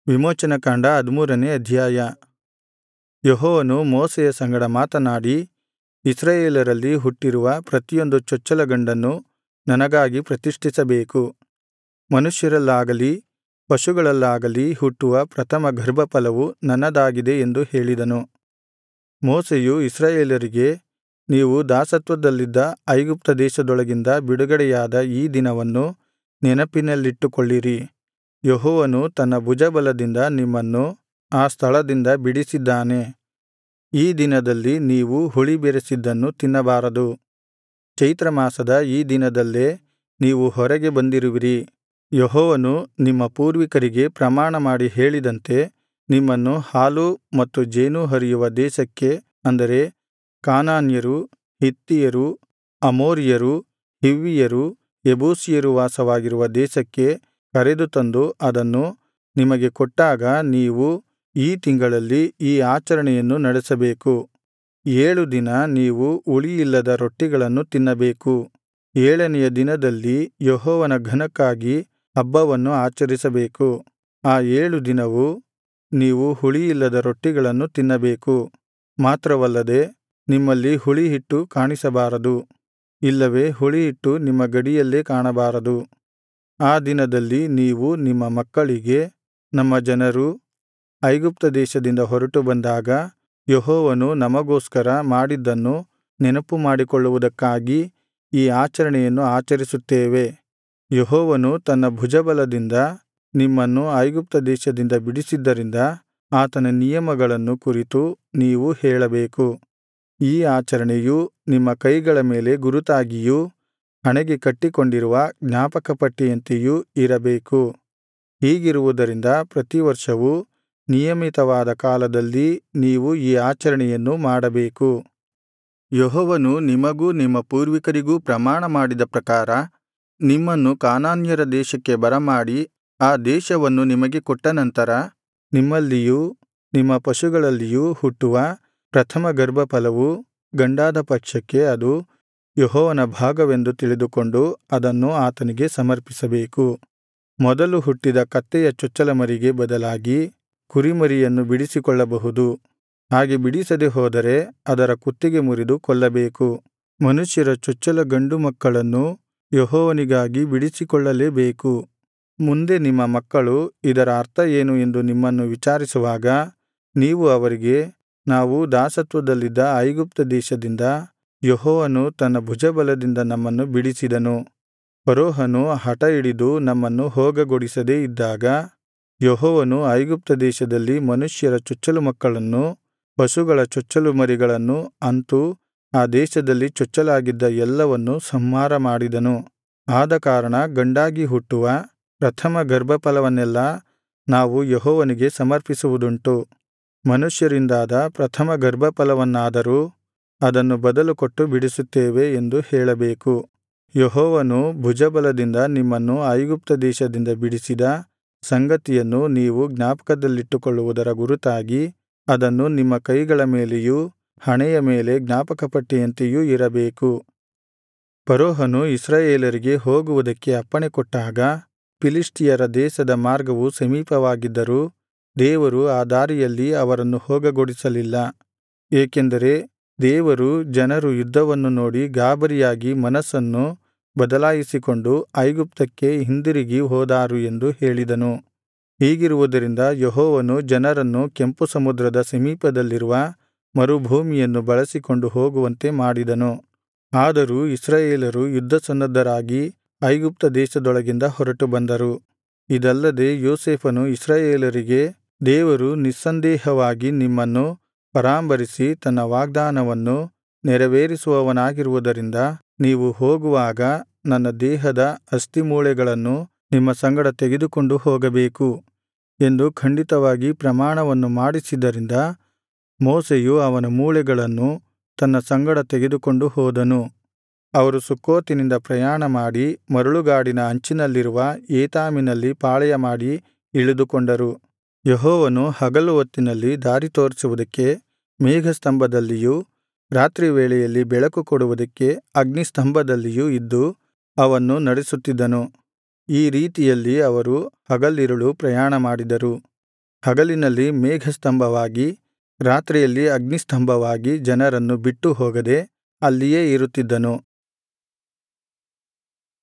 ವಿಮೋಚನಕಾಂಡ 13ನೇ ಅಧ್ಯಾಯ. ಯೆಹೋವನು ಮೋಶೆಯ ಸಂಗಡ ಮಾತನಾಡಿ, ಇಸ್ರಾಯೇಲರಲ್ಲಿ ಹುಟ್ಟಿರುವ ಪ್ರತಿಯೊಂದು ಚೊಚ್ಚಲ ಗಂಡನ್ನು ನನಗಾಗಿ ಪ್ರತಿಷ್ಠಿಸಬೇಕು. ಮನುಷ್ಯರಲ್ಲಾಗಲಿ ಪಶುಗಳಲ್ಲಾಗಲಿ ಹುಟ್ಟುವ ಪ್ರಥಮ ಗರ್ಭಫಲವು ನನ್ನದಾಗಿದೆ ಎಂದು ಹೇಳಿದನು. ಮೋಶೆಯು ಇಸ್ರಾಯೇಲರಿಗೆ, ನೀವು ದಾಸತ್ವದಲ್ಲಿದ್ದ ಐಗುಪ್ತ ದೇಶದೊಳಗಿಂದ ಬಿಡುಗಡೆಯಾದ ಈ ದಿನವನ್ನು ನೆನಪಿನಲ್ಲಿಟ್ಟುಕೊಳ್ಳಿರಿ. ಯೆಹೋವನು ತನ್ನ ಭುಜಬಲದಿಂದ ನಿಮ್ಮನ್ನು ಆ ಸ್ಥಳದಿಂದ ಬಿಡಿಸಿದ್ದಾನೆ. ಈ ದಿನದಲ್ಲಿ ನೀವು ಹುಳಿ ಬೆರೆಸಿದ್ದನ್ನು ತಿನ್ನಬಾರದು. ಚೈತ್ರಮಾಸದ ಈ ದಿನದಲ್ಲೇ ನೀವು ಹೊರಗೆ ಬಂದಿರುವಿರಿ. ಯೆಹೋವನು ನಿಮ್ಮ ಪೂರ್ವಿಕರಿಗೆ ಪ್ರಮಾಣಮಾಡಿ ಹೇಳಿದಂತೆ ನಿಮ್ಮನ್ನು ಹಾಲೂ ಮತ್ತು ಜೇನೂ ಹರಿಯುವ ದೇಶಕ್ಕೆ, ಅಂದರೆ ಕಾನಾನ್ಯರು, ಹಿತ್ತಿಯರು, ಅಮೋರಿಯರು, ಹಿವ್ವಿಯರು, ಯೆಬೂಸಿಯರು ವಾಸವಾಗಿರುವ ದೇಶಕ್ಕೆ ಕರೆದುತಂದು ಅದನ್ನು ನಿಮಗೆ ಕೊಟ್ಟಾಗ ನೀವು ಈ ತಿಂಗಳಲ್ಲಿ ಈ ಆಚರಣೆಯನ್ನು ನಡೆಸಬೇಕು. 7 ದಿನ ನೀವು ಹುಳಿಯಿಲ್ಲದ ರೊಟ್ಟಿಗಳನ್ನು ತಿನ್ನಬೇಕು. 7ನೆಯ ದಿನದಲ್ಲಿ ಯೆಹೋವನ ಘನಕ್ಕಾಗಿ ಹಬ್ಬವನ್ನು ಆಚರಿಸಬೇಕು. ಆ 7 ದಿನವೂ ನೀವು ಹುಳಿಯಿಲ್ಲದ ರೊಟ್ಟಿಗಳನ್ನು ತಿನ್ನಬೇಕು. ಮಾತ್ರವಲ್ಲದೆ ನಿಮ್ಮಲ್ಲಿ ಹುಳಿಹಿಟ್ಟು ಕಾಣಿಸಬಾರದು, ಇಲ್ಲವೇ ಹುಳಿಹಿಟ್ಟು ನಿಮ್ಮ ಗಡಿಯಲ್ಲೇ ಕಾಣಬಾರದು. ಆ ದಿನದಲ್ಲಿ ನೀವು ನಿಮ್ಮ ಮಕ್ಕಳಿಗೆ, ನಮ್ಮ ಜನರು ಐಗುಪ್ತ ದೇಶದಿಂದ ಹೊರಟು ಬಂದಾಗ ಯೆಹೋವನು ನಮಗೋಸ್ಕರ ಮಾಡಿದ್ದನ್ನು ನೆನಪುಮಾಡಿಕೊಳ್ಳುವುದಕ್ಕಾಗಿ ಈ ಆಚರಣೆಯನ್ನು ಆಚರಿಸುತ್ತೇವೆ. ಯೆಹೋವನು ತನ್ನ ಭುಜಬಲದಿಂದ ನಿಮ್ಮನ್ನು ಐಗುಪ್ತ ದೇಶದಿಂದ ಬಿಡಿಸಿದ್ದರಿಂದ ಆತನ ನಿಯಮಗಳನ್ನು ಕುರಿತು ನೀವು ಹೇಳಬೇಕು. ಈ ಆಚರಣೆಯು ನಿಮ್ಮ ಕೈಗಳ ಮೇಲೆ ಗುರುತಾಗಿಯೂ ಹಣೆಗೆ ಕಟ್ಟಿಕೊಂಡಿರುವ ಜ್ಞಾಪಕಪಟ್ಟಿಯಂತೆಯೂ ಇರಬೇಕು. ಹೀಗಿರುವುದರಿಂದ ಪ್ರತಿವರ್ಷವೂ ನಿಯಮಿತವಾದ ಕಾಲದಲ್ಲಿ ನೀವು ಈ ಆಚರಣೆಯನ್ನು ಮಾಡಬೇಕು. ಯೆಹೋವನು ನಿಮಗೂ ನಿಮ್ಮ ಪೂರ್ವಿಕರಿಗೂ ಪ್ರಮಾಣ ಮಾಡಿದ ಪ್ರಕಾರ ನಿಮ್ಮನ್ನು ಕಾನಾನ್ಯರ ದೇಶಕ್ಕೆ ಬರಮಾಡಿ ಆ ದೇಶವನ್ನು ನಿಮಗೆ ಕೊಟ್ಟ ನಂತರ ನಿಮ್ಮಲ್ಲಿಯೂ ನಿಮ್ಮ ಪಶುಗಳಲ್ಲಿಯೂ ಹುಟ್ಟುವ ಪ್ರಥಮ ಗರ್ಭಫಲವು ಗಂಡಾದ ಪಕ್ಷಕ್ಕೆ ಅದು ಯೆಹೋವನ ಭಾಗವೆಂದು ತಿಳಿದುಕೊಂಡು ಅದನ್ನು ಆತನಿಗೆ ಸಮರ್ಪಿಸಬೇಕು. ಮೊದಲು ಹುಟ್ಟಿದ ಕತ್ತೆಯ ಚೊಚ್ಚಲಮರಿಗೆ ಬದಲಾಗಿ ಕುರಿಮರಿಯನ್ನು ಬಿಡಿಸಿಕೊಳ್ಳಬಹುದು. ಹಾಗೆ ಬಿಡಿಸದೆ ಹೋದರೆ ಅದರ ಕುತ್ತಿಗೆ ಮುರಿದು ಕೊಲ್ಲಬೇಕು. ಮನುಷ್ಯರ ಚೊಚ್ಚಲ ಗಂಡು ಮಕ್ಕಳನ್ನು ಯೆಹೋವನಿಗಾಗಿ ಬಿಡಿಸಿಕೊಳ್ಳಲೇಬೇಕು. ಮುಂದೆ ನಿಮ್ಮ ಮಕ್ಕಳು ಇದರ ಅರ್ಥ ಏನು ಎಂದು ನಿಮ್ಮನ್ನು ವಿಚಾರಿಸುವಾಗ ನೀವು ಅವರಿಗೆ, ನಾವು ದಾಸತ್ವದಲ್ಲಿದ್ದ ಐಗುಪ್ತ ದೇಶದಿಂದ ಯೆಹೋವನು ತನ್ನ ಭುಜಬಲದಿಂದ ನಮ್ಮನ್ನು ಬಿಡಿಸಿದನು. ಫರೋಹನು ಹಟ ಹಿಡಿದು ನಮ್ಮನ್ನು ಹೋಗಗೊಡಿಸದೇ ಇದ್ದಾಗ ಯೆಹೋವನು ಐಗುಪ್ತ ದೇಶದಲ್ಲಿ ಮನುಷ್ಯರ ಚೊಚ್ಚಲು ಮಕ್ಕಳನ್ನು, ಪಶುಗಳ ಚೊಚ್ಚಲು ಮರಿಗಳನ್ನು, ಅಂತೂ ಆ ದೇಶದಲ್ಲಿ ಚೊಚ್ಚಲಾಗಿದ್ದ ಎಲ್ಲವನ್ನೂ ಸಂಹಾರ ಮಾಡಿದನು. ಆದಕಾರಣ ಗಂಡಾಗಿ ಹುಟ್ಟುವ ಪ್ರಥಮ ಗರ್ಭಫಲವನ್ನೆಲ್ಲಾ ನಾವು ಯೆಹೋವನಿಗೆ ಸಮರ್ಪಿಸುವುದುಂಟು. ಮನುಷ್ಯರಿಂದಾದ ಪ್ರಥಮ ಗರ್ಭಫಲವನ್ನಾದರೂ ಅದನ್ನು ಬದಲು ಕೊಟ್ಟು ಬಿಡಿಸುತ್ತೇವೆ ಎಂದು ಹೇಳಬೇಕು. ಯೆಹೋವನು ಭುಜಬಲದಿಂದ ನಿಮ್ಮನ್ನು ಐಗುಪ್ತ ದೇಶದಿಂದ ಬಿಡಿಸಿದ ಸಂಗತಿಯನ್ನು ನೀವು ಜ್ಞಾಪಕದಲ್ಲಿಟ್ಟುಕೊಳ್ಳುವುದರ ಗುರುತಾಗಿ ಅದನ್ನು ನಿಮ್ಮ ಕೈಗಳ ಮೇಲೆಯೂ ಹಣೆಯ ಮೇಲೆ ಜ್ಞಾಪಕಪಟ್ಟಿಯಂತೆಯೂ ಇರಬೇಕು. ಫರೋಹನು ಇಸ್ರಾಯೇಲರಿಗೆ ಹೋಗುವುದಕ್ಕೆ ಅಪ್ಪಣೆ ಕೊಟ್ಟಾಗ ಫಿಲಿಷ್ಟಿಯರ ದೇಶದ ಮಾರ್ಗವು ಸಮೀಪವಾಗಿದ್ದರೂ ದೇವರು ಆ ದಾರಿಯಲ್ಲಿ ಅವರನ್ನು ಹೋಗಗೊಡಿಸಲಿಲ್ಲ. ಏಕೆಂದರೆ ದೇವರು ಜನರು ಯುದ್ಧವನ್ನು ನೋಡಿ ಗಾಬರಿಯಾಗಿ ಮನಸ್ಸನ್ನು ಬದಲಾಯಿಸಿಕೊಂಡು ಐಗುಪ್ತಕ್ಕೆ ಹಿಂದಿರುಗಿ ಹೋದಾರು ಎಂದು ಹೇಳಿದನು. ಹೀಗಿರುವುದರಿಂದ ಯೆಹೋವನು ಜನರನ್ನು ಕೆಂಪು ಸಮುದ್ರದ ಸಮೀಪದಲ್ಲಿರುವ ಮರುಭೂಮಿಯನ್ನು ಬಳಸಿಕೊಂಡು ಹೋಗುವಂತೆ ಮಾಡಿದನು. ಆದರೂ ಇಸ್ರಾಯೇಲರು ಯುದ್ಧಸನ್ನದ್ಧರಾಗಿ ಐಗುಪ್ತ ದೇಶದೊಳಗಿಂದ ಹೊರಟು ಬಂದರು. ಇದಲ್ಲದೆ ಯೋಸೇಫನು ಇಸ್ರಾಯೇಲರಿಗೆ, ದೇವರು ನಿಸ್ಸಂದೇಹವಾಗಿ ನಿಮ್ಮನ್ನು ಪರಾಂಬರಿಸಿ ತನ್ನ ವಾಗ್ದಾನವನ್ನು ನೆರವೇರಿಸುವವನಾಗಿರುವುದರಿಂದ ನೀವು ಹೋಗುವಾಗ ನನ್ನ ದೇಹದ ಅಸ್ಥಿಮೂಳೆಗಳನ್ನು ನಿಮ್ಮ ಸಂಗಡ ತೆಗೆದುಕೊಂಡು ಹೋಗಬೇಕು ಎಂದು ಖಂಡಿತವಾಗಿ ಪ್ರಮಾಣವನ್ನು ಮಾಡಿಸಿದ್ದರಿಂದ ಮೋಶೆಯು ಅವನ ಮೂಳೆಗಳನ್ನು ತನ್ನ ಸಂಗಡ ತೆಗೆದುಕೊಂಡು ಹೋದನು. ಅವರು ಸುಕ್ಕೋತಿನಿಂದ ಪ್ರಯಾಣಮಾಡಿ ಮರಳುಗಾಡಿನ ಅಂಚಿನಲ್ಲಿರುವ ಏತಾಮಿನಲ್ಲಿ ಪಾಳೆಯಮಾಡಿ ಇಳಿದುಕೊಂಡರು. ಯೆಹೋವನು ಹಗಲು ಹೊತ್ತಿನಲ್ಲಿ ದಾರಿ ತೋರಿಸುವುದಕ್ಕೆ ಮೇಘಸ್ತಂಭದಲ್ಲಿಯೂ ರಾತ್ರಿ ವೇಳೆಯಲ್ಲಿ ಬೆಳಕು ಕೊಡುವುದಕ್ಕೆ ಅಗ್ನಿಸ್ತಂಭದಲ್ಲಿಯೂ ಇದ್ದು ಅವನ್ನು ನಡೆಸುತ್ತಿದ್ದನು. ಈ ರೀತಿಯಲ್ಲಿ ಅವರು ಹಗಲಿರುಳು ಪ್ರಯಾಣ ಮಾಡಿದರು. ಹಗಲಿನಲ್ಲಿ ಮೇಘಸ್ತಂಭವಾಗಿ ರಾತ್ರಿಯಲ್ಲಿ ಅಗ್ನಿಸ್ತಂಭವಾಗಿ ಜನರನ್ನು ಬಿಟ್ಟು ಹೋಗದೆ ಅಲ್ಲಿಯೇ ಇರುತ್ತಿದ್ದನು